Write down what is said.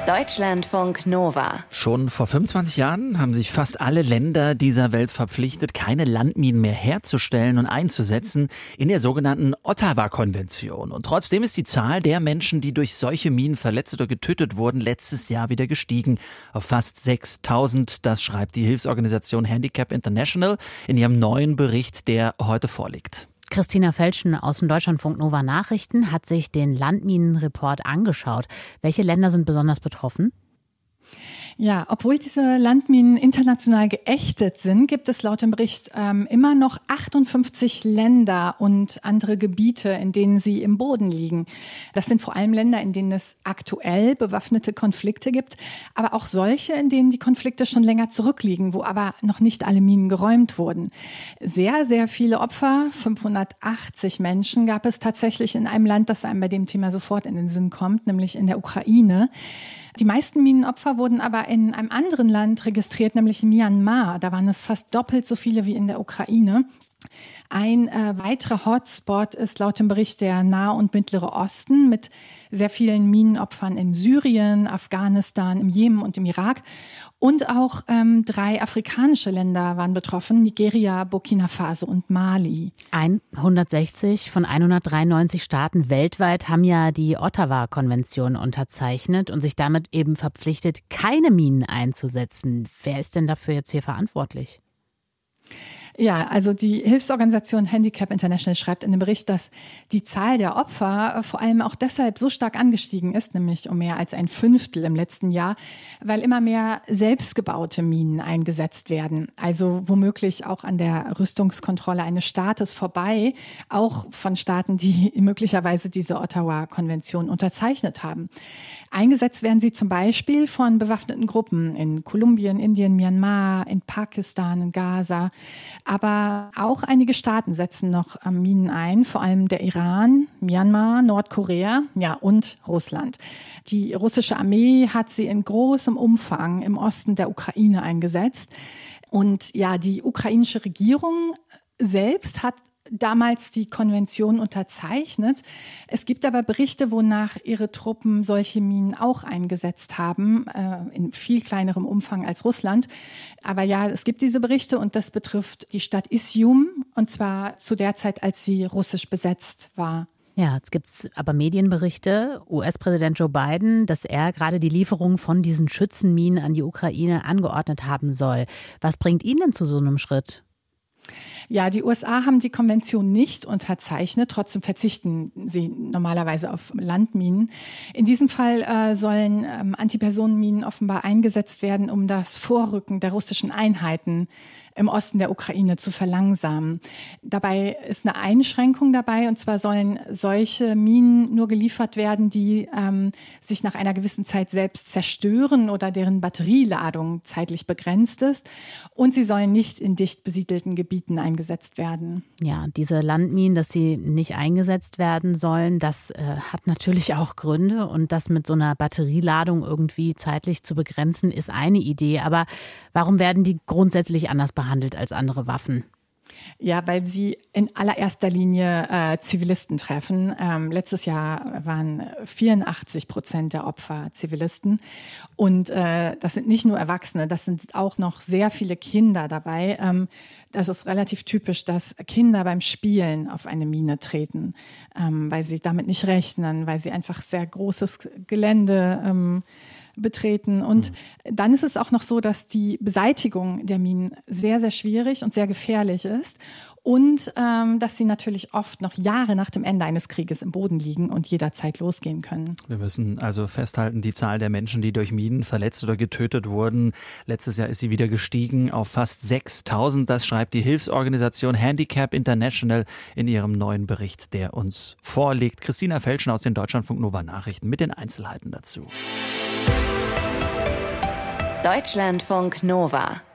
Deutschlandfunk Nova. Schon vor 25 Jahren haben sich fast alle Länder dieser Welt verpflichtet, keine Landminen mehr herzustellen und einzusetzen in der sogenannten Ottawa-Konvention. Und trotzdem ist die Zahl der Menschen, die durch solche Minen verletzt oder getötet wurden, letztes Jahr wieder gestiegen auf fast 6.000. Das schreibt die Hilfsorganisation Handicap International in ihrem neuen Bericht, der heute vorliegt. Christina Felschen aus dem Deutschlandfunk Nova Nachrichten hat sich den Landminenreport angeschaut. Welche Länder sind besonders betroffen? Ja, obwohl diese Landminen international geächtet sind, gibt es laut dem Bericht immer noch 58 Länder und andere Gebiete, in denen sie im Boden liegen. Das sind vor allem Länder, in denen es aktuell bewaffnete Konflikte gibt, aber auch solche, in denen die Konflikte schon länger zurückliegen, wo aber noch nicht alle Minen geräumt wurden. Sehr, sehr viele Opfer, 580 Menschen, gab es tatsächlich in einem Land, das einem bei dem Thema sofort in den Sinn kommt, nämlich in der Ukraine. Die meisten Minenopfer wurden aber in einem anderen Land registriert, nämlich Myanmar. Da waren es fast doppelt so viele wie in der Ukraine. Ein weiterer Hotspot ist laut dem Bericht der Nahe und Mittlere Osten mit sehr vielen Minenopfern in Syrien, Afghanistan, im Jemen und im Irak. Und auch 3 afrikanische Länder waren betroffen, Nigeria, Burkina Faso und Mali. 160 von 193 Staaten weltweit haben ja die Ottawa-Konvention unterzeichnet und sich damit eben verpflichtet, keine Minen einzusetzen. Wer ist denn dafür jetzt hier verantwortlich? Ja, also die Hilfsorganisation Handicap International schreibt in dem Bericht, dass die Zahl der Opfer vor allem auch deshalb so stark angestiegen ist, nämlich um mehr als 1/5 im letzten Jahr, weil immer mehr selbstgebaute Minen eingesetzt werden. Also womöglich auch an der Rüstungskontrolle eines Staates vorbei, auch von Staaten, die möglicherweise diese Ottawa-Konvention unterzeichnet haben. Eingesetzt werden sie zum Beispiel von bewaffneten Gruppen in Kolumbien, Indien, Myanmar, in Pakistan, in Gaza. Aber auch einige Staaten setzen noch Minen ein, vor allem der Iran, Myanmar, Nordkorea, ja, und Russland. Die russische Armee hat sie in großem Umfang im Osten der Ukraine eingesetzt. Und ja, die ukrainische Regierung selbst hat damals die Konvention unterzeichnet. Es gibt aber Berichte, wonach ihre Truppen solche Minen auch eingesetzt haben, in viel kleinerem Umfang als Russland. Aber ja, es gibt diese Berichte und das betrifft die Stadt Isium, und zwar zu der Zeit, als sie russisch besetzt war. Ja, jetzt gibt es aber Medienberichte, US-Präsident Joe Biden, dass er gerade die Lieferung von diesen Schützenminen an die Ukraine angeordnet haben soll. Was bringt ihn denn zu so einem Schritt? Ja, die USA haben die Konvention nicht unterzeichnet, trotzdem verzichten sie normalerweise auf Landminen. In diesem Fall sollen Antipersonenminen offenbar eingesetzt werden, um das Vorrücken der russischen Einheiten im Osten der Ukraine zu verlangsamen. Dabei ist eine Einschränkung dabei, und zwar sollen solche Minen nur geliefert werden, die sich nach einer gewissen Zeit selbst zerstören oder deren Batterieladung zeitlich begrenzt ist. Und sie sollen nicht in dicht besiedelten Gebieten eingesetzt werden. Ja, diese Landminen, dass sie nicht eingesetzt werden sollen, das hat natürlich auch Gründe. Und das mit so einer Batterieladung irgendwie zeitlich zu begrenzen, ist eine Idee. Aber warum werden die grundsätzlich anders behandelt als andere Waffen? Ja, weil sie in allererster Linie Zivilisten treffen. Letztes Jahr waren 84% der Opfer Zivilisten. Und das sind nicht nur Erwachsene, das sind auch noch sehr viele Kinder dabei. Das ist relativ typisch, dass Kinder beim Spielen auf eine Mine treten, weil sie damit nicht rechnen, weil sie einfach sehr großes Gelände betreten. Und dann ist es auch noch so, dass die Beseitigung der Minen sehr, sehr schwierig und sehr gefährlich ist und dass sie natürlich oft noch Jahre nach dem Ende eines Krieges im Boden liegen und jederzeit losgehen können. Wir müssen also festhalten, die Zahl der Menschen, die durch Minen verletzt oder getötet wurden, letztes Jahr ist sie wieder gestiegen auf fast 6.000. Das schreibt die Hilfsorganisation Handicap International in ihrem neuen Bericht, der uns vorliegt. Christina Felschen aus den Deutschlandfunk Nova Nachrichten mit den Einzelheiten dazu. Deutschlandfunk Nova.